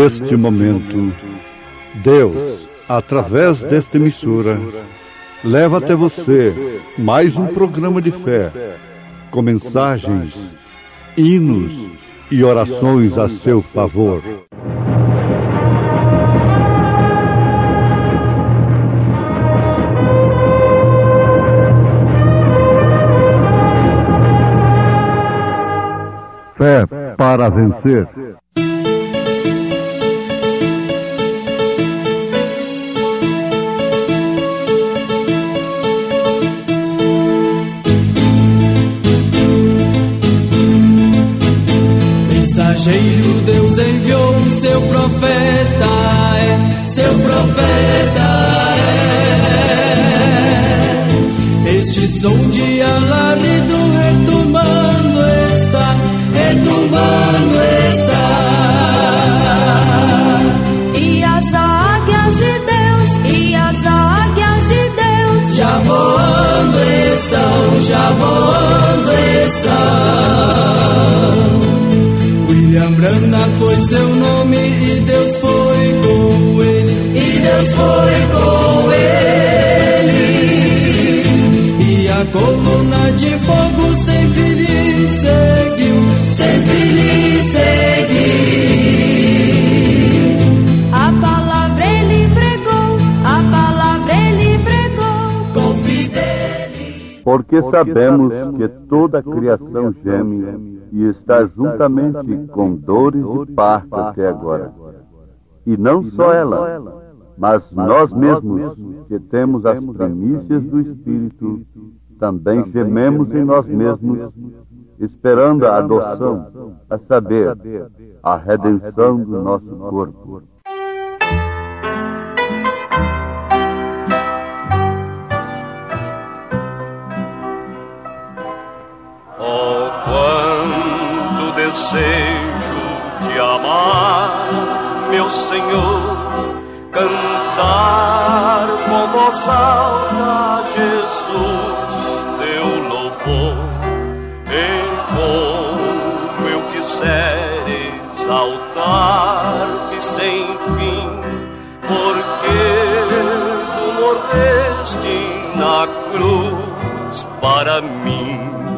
neste momento, Deus, através desta emissora, leva até você mais um programa de fé, com mensagens, hinos e orações a seu favor. Fé para vencer. Mensageiro, Deus enviou o seu profeta, seu profeta Este som de alarido retumbando está. E as águias de Deus, já voando estão. William Branham foi seu nome e Deus foi com ele. E a coluna de fogo sempre lhe seguiu. A palavra ele pregou com fidelidade. Porque sabemos que toda a criação geme e está juntamente com dores de parto até agora. E não só ela, mas nós mesmos, que temos as primícias do Espírito, também gememos em nós mesmos, esperando a adoção, a saber, a redenção do nosso corpo. Oh, quanto desejo de amar, meu Senhor, cantar com voz alta, Jesus, teu louvor. E como eu quiser exaltar-te sem fim, porque tu morreste na cruz para mim.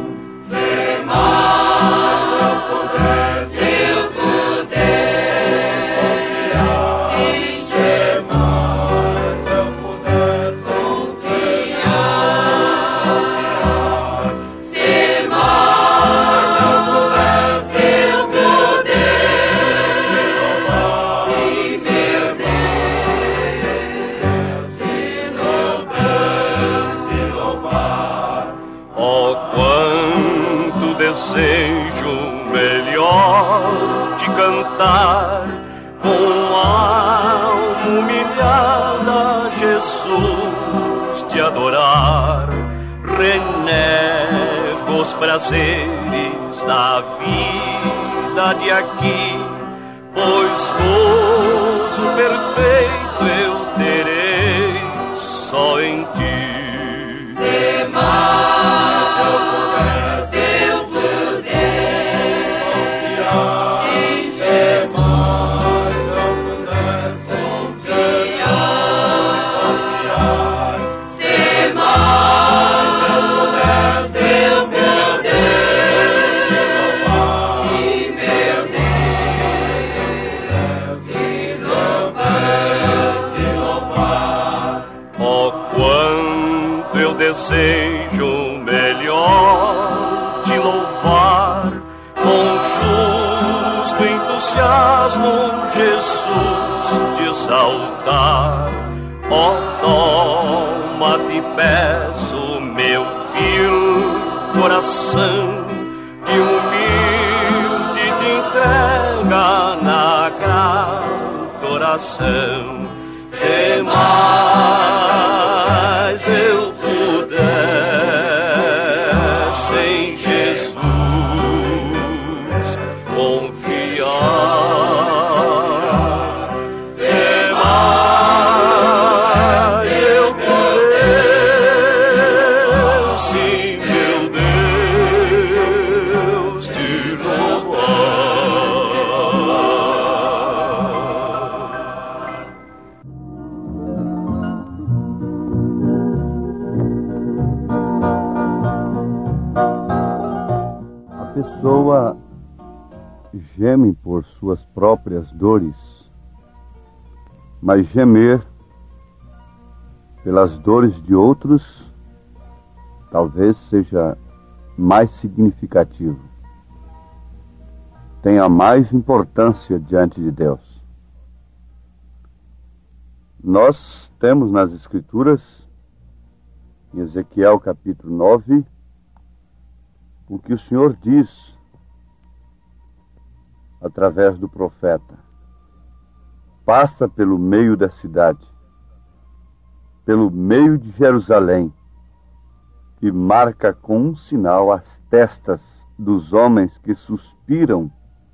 Desejo melhor de cantar com alma humilhada, Jesus, te adorar. Renego os prazeres da vida de aqui, pois gozo perfeito eu terei só em ti. Desejo melhor de louvar com justo entusiasmo Jesus, de exaltar. Ó, toma, te peço, meu vil coração, que humilde te entrega na grata oração. Se mais eu pudesse em Jesus confiar, se mais eu pudesse, meu Deus, te louvar. pessoa geme por suas próprias dores, mas gemer pelas dores de outros talvez seja mais significativo, tenha mais importância diante de Deus. Nós temos nas Escrituras, em Ezequiel capítulo 9, o que o Senhor diz através do profeta: passa pelo meio da cidade, pelo meio de Jerusalém, e marca com um sinal as testas dos homens que suspiram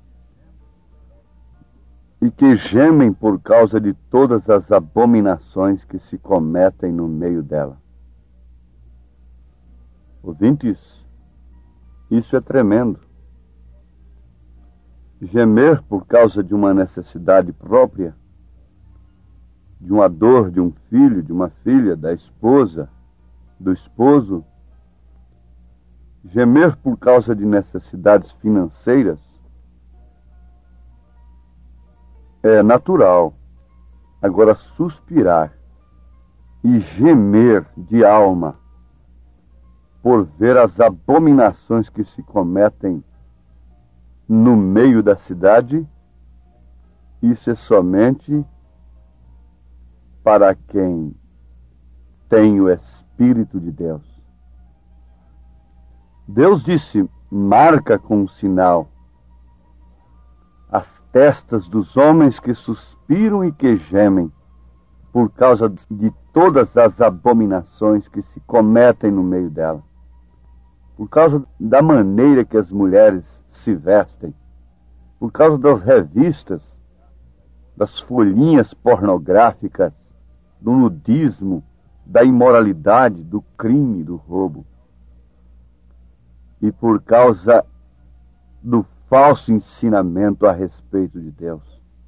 e que gemem por causa de todas as abominações que se cometem no meio dela. Ouvintes, isso é tremendo. Gemer por causa de uma necessidade própria, de uma dor de um filho, de uma filha, da esposa, do esposo. Gemer por causa de necessidades financeiras é natural. Agora, suspirar e gemer de alma por ver as abominações que se cometem no meio da cidade, isso é somente para quem tem o Espírito de Deus. Deus disse: marca com um sinal as testas dos homens que suspiram e que gemem por causa de todas as abominações que se cometem no meio dela, por causa da maneira que as mulheres se vestem, por causa das revistas, das folhinhas pornográficas, do nudismo, da imoralidade, do crime, do roubo, e por causa do falso ensinamento a respeito de Deus.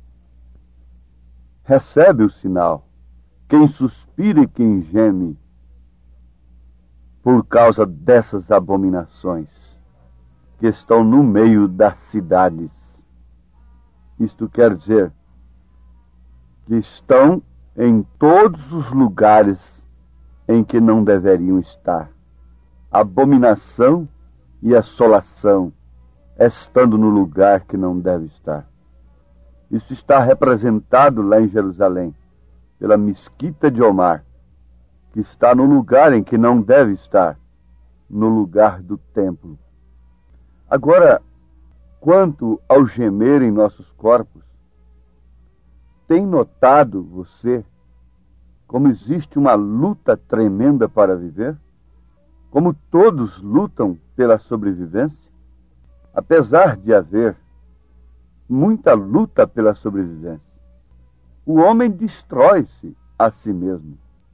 Recebe o sinal, quem suspira e quem geme por causa dessas abominações que estão no meio das cidades. Isto quer dizer que estão em todos os lugares em que não deveriam estar. Abominação e assolação, estando no lugar que não deve estar. Isso está representado lá em Jerusalém, pela mesquita de Omar, que está no lugar em que não deve estar, no lugar do templo. Agora, quanto ao gemer em nossos corpos, tem notado você como existe uma luta tremenda para viver? Como todos lutam pela sobrevivência? Apesar de haver muita luta pela sobrevivência, o homem destrói-se a si mesmo.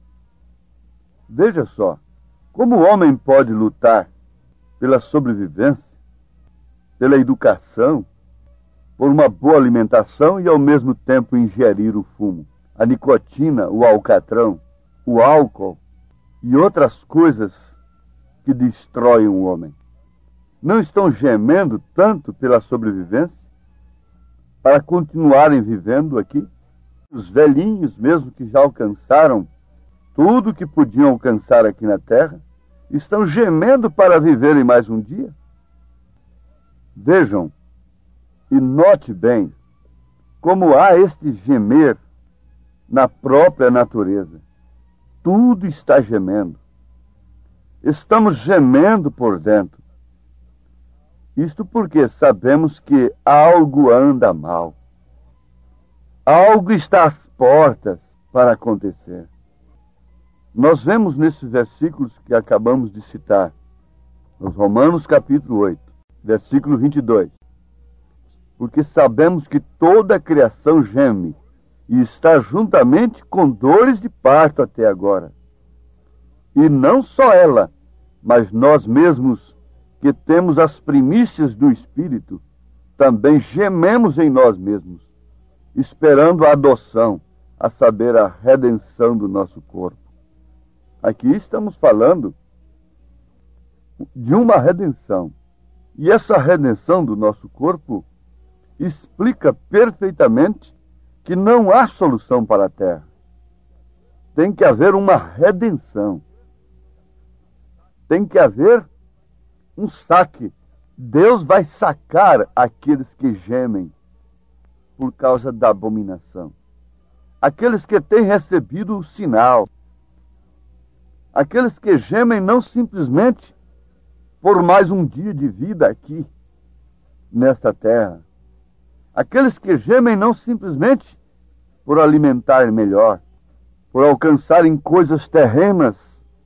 Veja só, como o homem pode lutar pela sobrevivência, pela educação, por uma boa alimentação e ao mesmo tempo ingerir o fumo, a nicotina, o alcatrão, o álcool e outras coisas que destroem o homem? Não estão gemendo tanto pela sobrevivência para continuarem vivendo aqui? Os velhinhos, mesmo que já alcançaram tudo que podiam alcançar aqui na terra, estão gemendo para viverem mais um dia? Vejam e note bem como há este gemer na própria natureza. Tudo está gemendo. Estamos gemendo por dentro. Isto porque sabemos que algo anda mal. Algo está às portas para acontecer. Nós vemos nesses versículos que acabamos de citar, nos Romanos capítulo 8, versículo 22. Porque sabemos que toda a criação geme e está juntamente com dores de parto até agora. E não só ela, mas nós mesmos, que temos as primícias do Espírito, também gememos em nós mesmos, esperando a adoção, a saber, a redenção do nosso corpo. Aqui estamos falando de uma redenção, E essa redenção do nosso corpo explica perfeitamente que não há solução para a terra. Tem que haver uma redenção. Tem que haver um saque. Deus vai sacar aqueles que gemem por causa da abominação. Aqueles que têm recebido o sinal. Aqueles que gemem não simplesmente por mais um dia de vida aqui, nesta terra. Aqueles que gemem não simplesmente por alimentar melhor, por alcançarem coisas terrenas,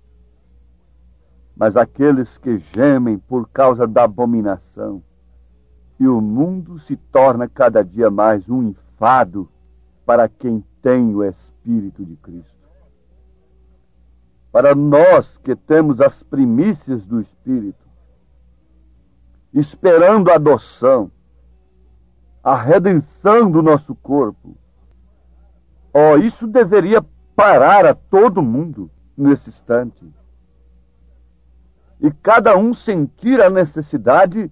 mas aqueles que gemem por causa da abominação. E o mundo se torna cada dia mais um enfado para quem tem o Espírito de Cristo. Para nós que temos as primícias do Espírito, esperando a adoção, a redenção do nosso corpo, isso deveria parar a todo mundo nesse instante. E cada um sentir a necessidade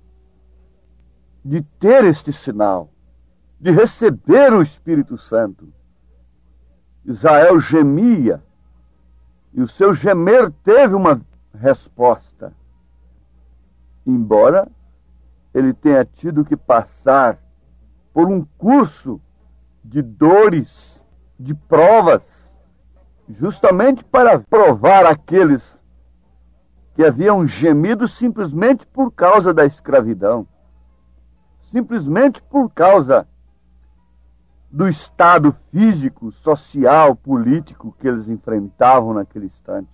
de ter este sinal, de receber o Espírito Santo. Israel gemia, e o seu gemer teve uma resposta. Embora ele tenha tido que passar por um curso de dores, de provas, justamente para provar aqueles que haviam gemido simplesmente por causa da escravidão, simplesmente por causa do estado físico, social, político que eles enfrentavam naquele instante.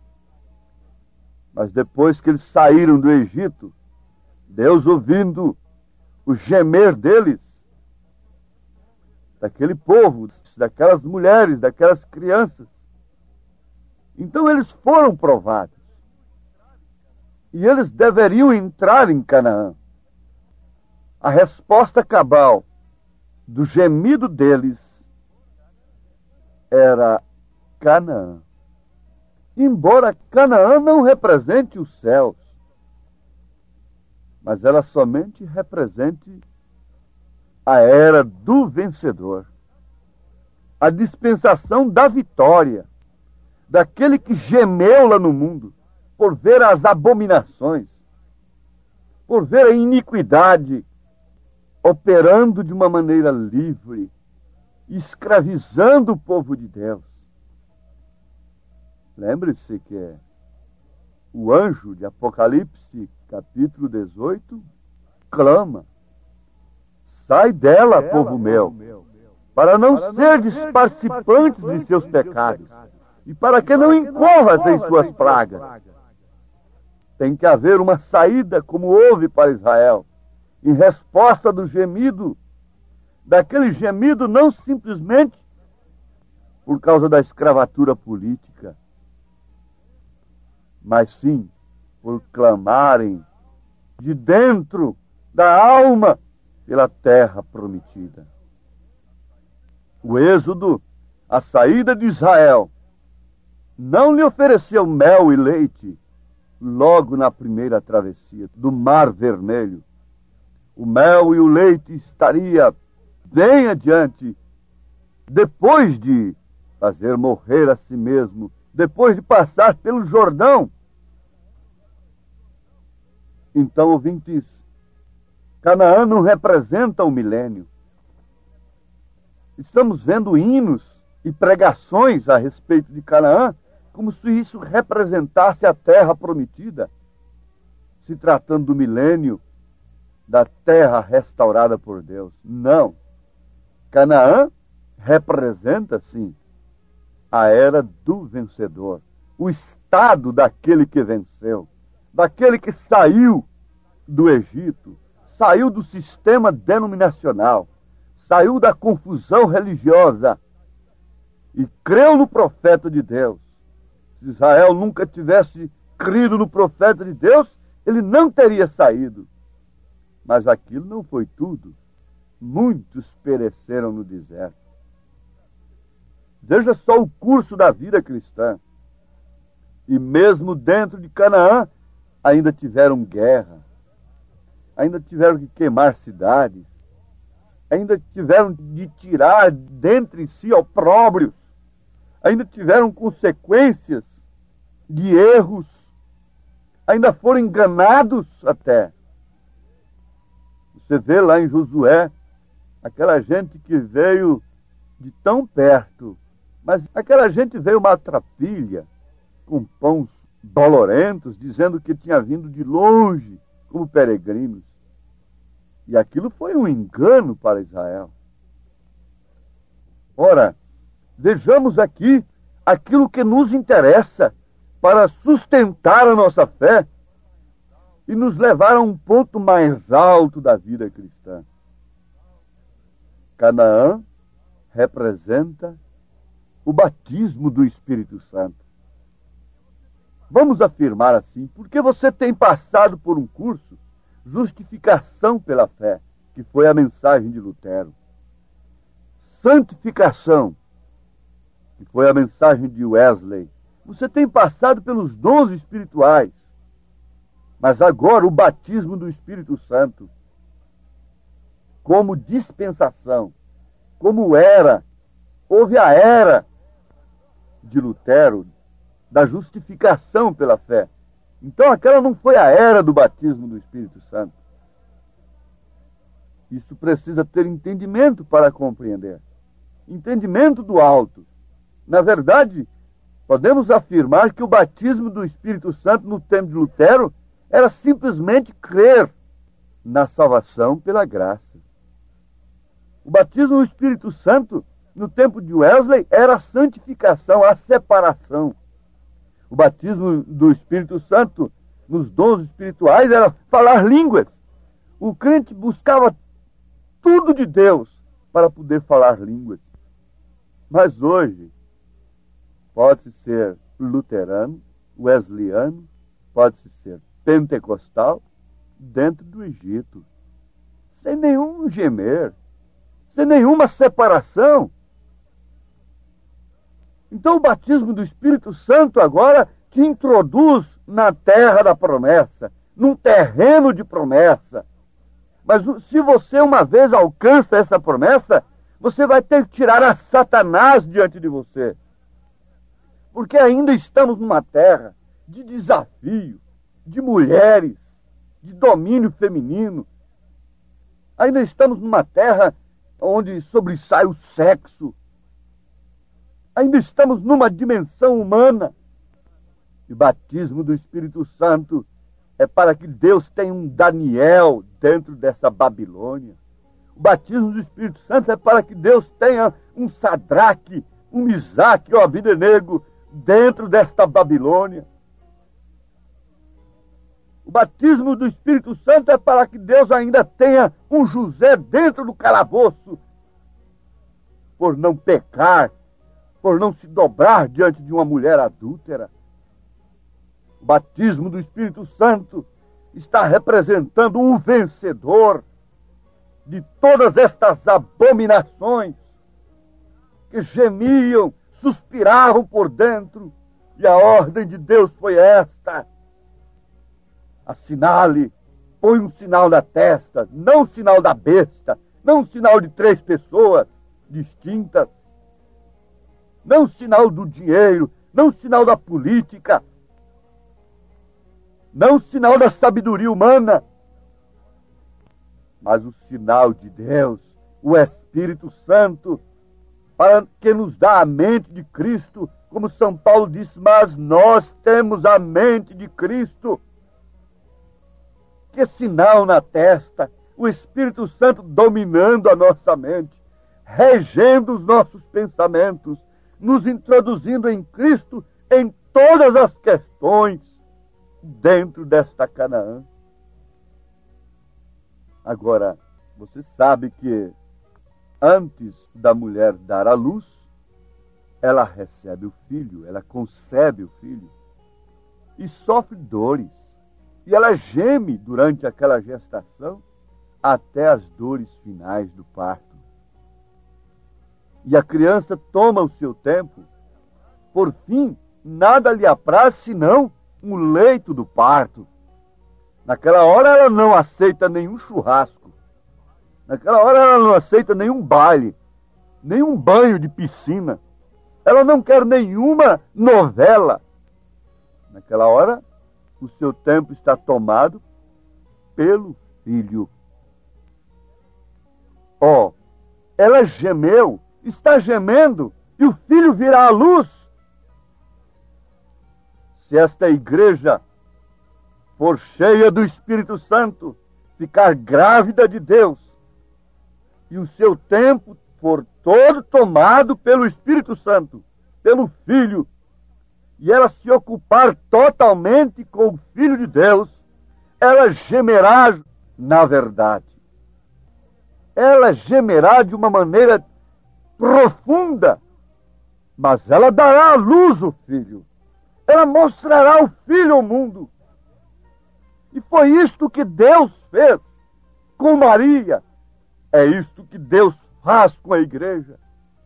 Mas depois que eles saíram do Egito, Deus, ouvindo o gemer deles, daquele povo, daquelas mulheres, daquelas crianças, então eles foram provados. E eles deveriam entrar em Canaã. A resposta cabal do gemido deles era Canaã. Embora Canaã não represente os céus, mas ela somente represente a era do vencedor, a dispensação da vitória, daquele que gemeu lá no mundo, por ver as abominações, por ver a iniquidade operando de uma maneira livre, escravizando o povo de Deus. Lembre-se que o anjo de Apocalipse, capítulo 18, clama: sai dela, povo meu, para não seres participantes de seus pecados, e para que não incorras em suas pragas. Tem que haver uma saída, como houve para Israel, em resposta do gemido, daquele gemido não simplesmente por causa da escravatura política, mas sim por clamarem de dentro da alma pela terra prometida. O êxodo, a saída de Israel, não lhe ofereceu mel e leite logo na primeira travessia do Mar Vermelho. O mel e o leite estaria bem adiante, depois de fazer morrer a si mesmo, depois de passar pelo Jordão. Então, ouvintes, Canaã não representa o milênio. Estamos vendo hinos e pregações a respeito de Canaã, como se isso representasse a terra prometida, se tratando do milênio, da terra restaurada por Deus. Não. Canaã representa, sim, a era do vencedor, o estado daquele que venceu, daquele que saiu do Egito, saiu do sistema denominacional, saiu da confusão religiosa e creu no profeta de Deus. Se Israel nunca tivesse crido no profeta de Deus, ele não teria saído. Mas aquilo não foi tudo. Muitos pereceram no deserto. Veja só o curso da vida cristã. E mesmo dentro de Canaã, ainda tiveram guerra, ainda tiveram que queimar cidades, ainda tiveram de tirar dentre si opróbrios, ainda tiveram consequências de erros, ainda foram enganados até. Você vê lá em Josué, aquela gente que veio de tão perto, mas aquela gente veio maltrapilha, com pães dolorentos, dizendo que tinha vindo de longe, como peregrinos. E aquilo foi um engano para Israel. Ora, vejamos aqui aquilo que nos interessa para sustentar a nossa fé e nos levar a um ponto mais alto da vida cristã. Canaã representa o batismo do Espírito Santo. Vamos afirmar assim, porque você tem passado por um curso, justificação pela fé, que foi a mensagem de Lutero. Santificação, que foi a mensagem de Wesley. Você tem passado pelos dons espirituais, mas agora o batismo do Espírito Santo, como dispensação, como era, houve a era de Lutero, da justificação pela fé. Então aquela não foi a era do batismo do Espírito Santo. Isso precisa ter entendimento para compreender. Entendimento do alto. Na verdade, podemos afirmar que o batismo do Espírito Santo no tempo de Lutero era simplesmente crer na salvação pela graça. O batismo do Espírito Santo no tempo de Wesley era a santificação, a separação. O batismo do Espírito Santo nos dons espirituais era falar línguas. O crente buscava tudo de Deus para poder falar línguas. Mas hoje, pode-se ser luterano, wesleyano, pode-se ser pentecostal, dentro do Egito, sem nenhum gemer, sem nenhuma separação. Então o batismo do Espírito Santo agora te introduz na terra da promessa, num terreno de promessa. Mas se você uma vez alcança essa promessa, você vai ter que tirar a Satanás diante de você. Porque ainda estamos numa terra de desafio, de mulheres, de domínio feminino. Ainda estamos numa terra onde sobressai o sexo. Ainda estamos numa dimensão humana. E o batismo do Espírito Santo é para que Deus tenha um Daniel dentro dessa Babilônia. O batismo do Espírito Santo é para que Deus tenha um Sadraque, um Misaque ou Abidenego dentro desta Babilônia. O batismo do Espírito Santo é para que Deus ainda tenha um José dentro do calabouço, por não pecar, por não se dobrar diante de uma mulher adúltera. O batismo do Espírito Santo está representando um vencedor de todas estas abominações que gemiam, suspiravam por dentro, e a ordem de Deus foi esta: assinale, põe um sinal na testa, não um sinal da besta, não um sinal de 3 pessoas distintas, não um sinal do dinheiro, não um sinal da política, não um sinal da sabedoria humana, mas o sinal de Deus, o Espírito Santo, para que nos dá a mente de Cristo, como São Paulo disse, mas nós temos a mente de Cristo. Que sinal na testa, o Espírito Santo dominando a nossa mente, regendo os nossos pensamentos, nos introduzindo em Cristo em todas as questões dentro desta Canaã. Agora, você sabe que antes da mulher dar à luz, ela recebe o filho, ela concebe o filho e sofre dores. E ela geme durante aquela gestação até as dores finais do parto. E a criança toma o seu tempo. Por fim, nada lhe apraz senão um leito do parto. Naquela hora ela não aceita nenhum churrasco. Naquela hora ela não aceita nenhum baile, nenhum banho de piscina. Ela não quer nenhuma novela. Naquela hora, o seu tempo está tomado pelo filho. Ela gemeu, está gemendo, e o filho virá à luz. Se esta igreja for cheia do Espírito Santo, ficar grávida de Deus, e o seu tempo for todo tomado pelo Espírito Santo, pelo Filho, e ela se ocupar totalmente com o Filho de Deus, ela gemerá na verdade. Ela gemerá de uma maneira profunda, mas ela dará à luz o Filho. Ela mostrará o Filho ao mundo. E foi isto que Deus fez com Maria. É isto que Deus faz com a igreja.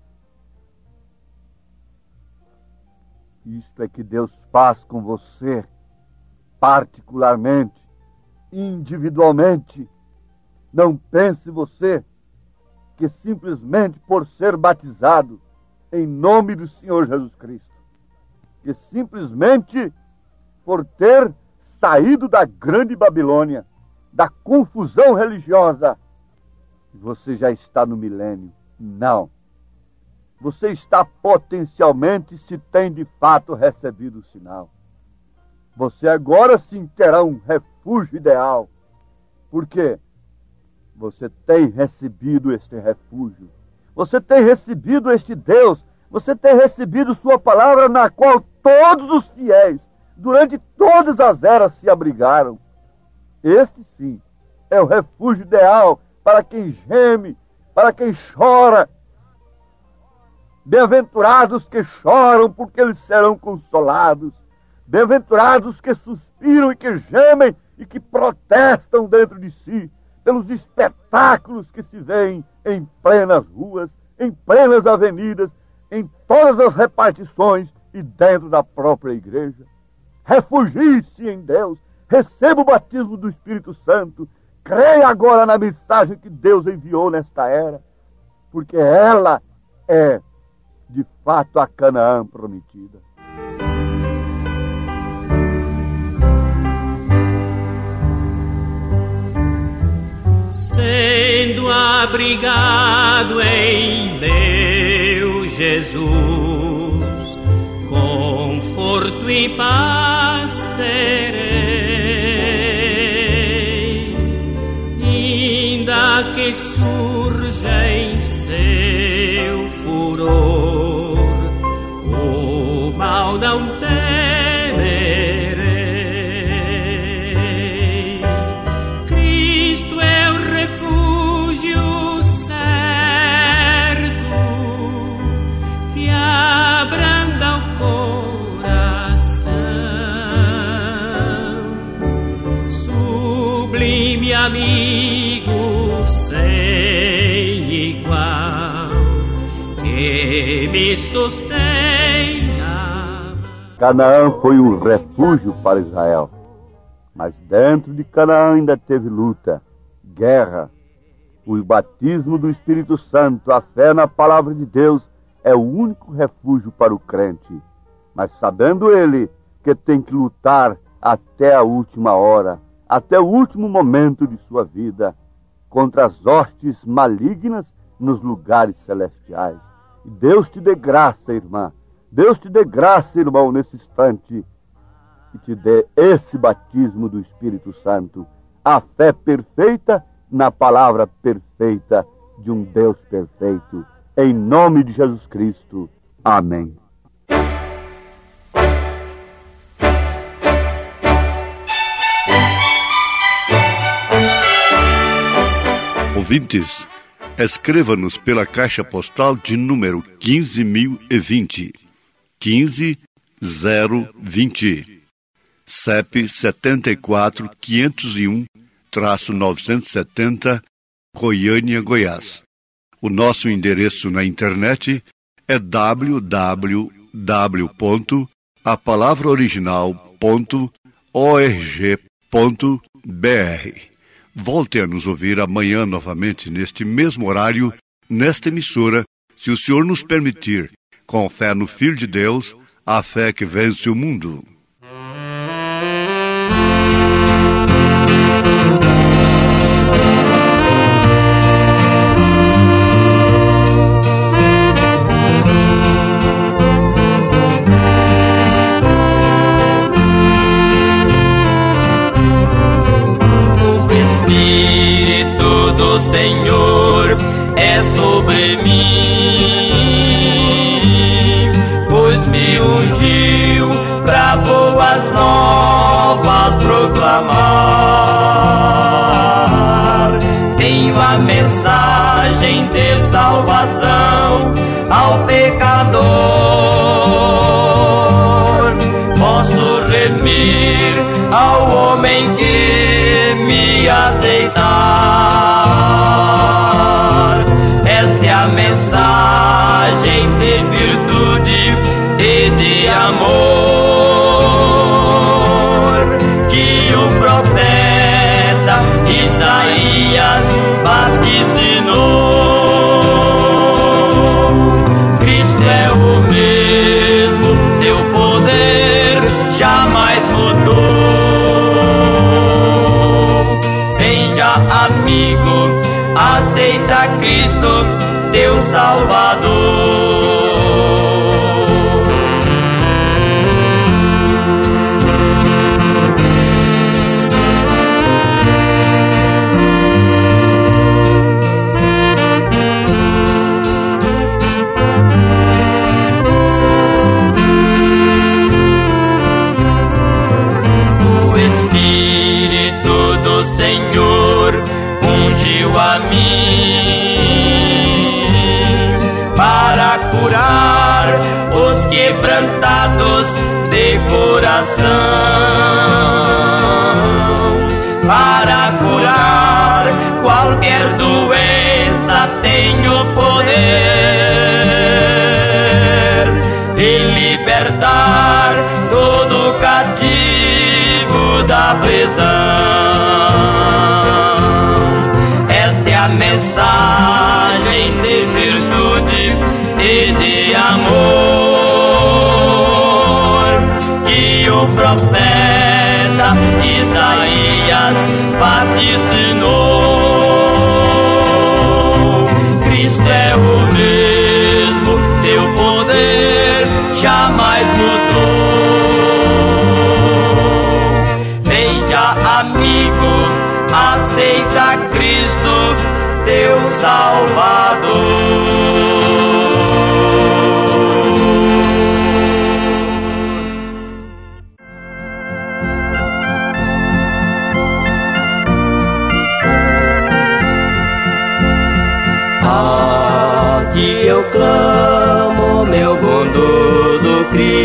Isto é que Deus faz com você, particularmente, individualmente. Não pense você que simplesmente por ser batizado em nome do Senhor Jesus Cristo, que simplesmente por ter saído da grande Babilônia, da confusão religiosa, você já está no milênio. Não. Você está potencialmente, se tem de fato recebido o sinal. Você agora sim terá um refúgio ideal. Por quê? Você tem recebido este refúgio. Você tem recebido este Deus. Você tem recebido sua palavra, na qual todos os fiéis, durante todas as eras, se abrigaram. Este sim é o refúgio ideal para quem geme, para quem chora. Bem-aventurados que choram, porque eles serão consolados. Bem-aventurados que suspiram e que gemem e que protestam dentro de si pelos espetáculos que se veem em plenas ruas, em plenas avenidas, em todas as repartições e dentro da própria igreja. Refugie-se em Deus, receba o batismo do Espírito Santo, creia agora na mensagem que Deus enviou nesta era, porque ela é, de fato, a Canaã prometida. Sendo abrigado em meu Jesus, conforto e paz terei, ainda que surja em seu furor o mal não temerei. Cristo é o refúgio certo que abranda o coração, sublime amigo sem igual, que me sustenha. Canaã foi um refúgio para Israel, mas dentro de Canaã ainda teve luta, guerra. O batismo do Espírito Santo, a fé na palavra de Deus, é o único refúgio para o crente. Mas sabendo ele que tem que lutar até a última hora, até o último momento de sua vida, contra as hostes malignas nos lugares celestiais. E Deus te dê graça, irmã. Deus te dê graça, irmão, nesse instante, e te dê esse batismo do Espírito Santo, a fé perfeita na palavra perfeita de um Deus perfeito. Em nome de Jesus Cristo. Amém. Ouvintes, escreva-nos pela caixa postal de número 15.020, 15020, CEP 74.501-970, Goiânia, Goiás. O nosso endereço na internet é www.apalavraoriginal.org.br. Volte a nos ouvir amanhã novamente neste mesmo horário, nesta emissora, se o Senhor nos permitir, com fé no Filho de Deus, a fé que vence o mundo. Senhor é sobre mim, pois me ungiu pra boas novas proclamar. Tenho a mensagem de salvação ao pecador. Posso remir ao homem que me aceitar. Esta é a mensagem de virtude e de amor que o profeta Isaías vaticinou. Cristo é o mesmo, seu poder jamais mudou. Vem já, amigo, aceita Cristo, Deus Salvador. O Espírito do Senhor ungiu a mim para curar os quebrantados de coração, para curar qualquer doença. Tenho poder de libertar todo cativo da prisão. A mensagem de virtude e de amor que o profeta Isaías vaticinou. Cristo é o mesmo, seu poder jamais mudou. Vem já, amigo, aceita Cristo, Deus Salvador. A ti eu clamo, meu bondoso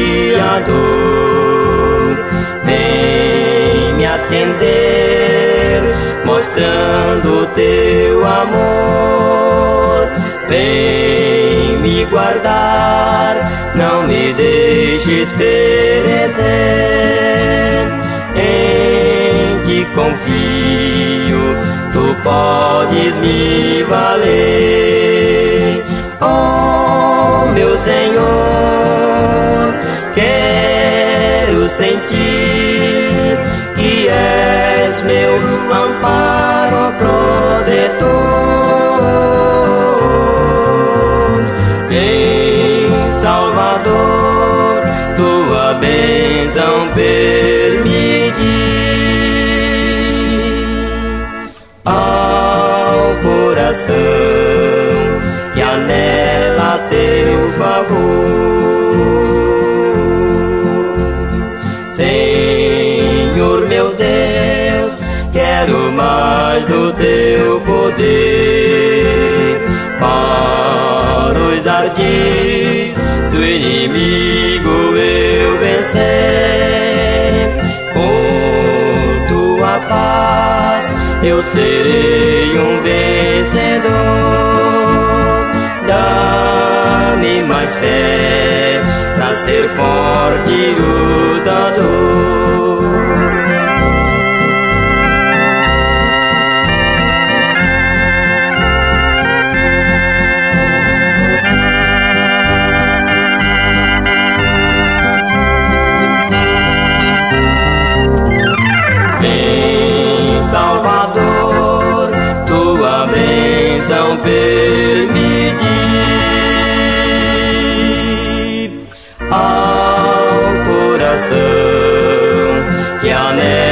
Criador, vem me atender, mostrando o teu amor. Vem me guardar, não me deixes perecer. Em ti confio, tu podes me valer. Oh, meu Senhor, quero sentir que és meu amparo protetor. Em Salvador, tua bênção permitir ao coração que anela teu favor. Senhor meu Deus, quero mais do teu poder para os ardis do inimigo eu vencer. Com tua paz eu serei um vencedor. Dá-me mais fé pra ser forte lutador. permitir ao coração que anela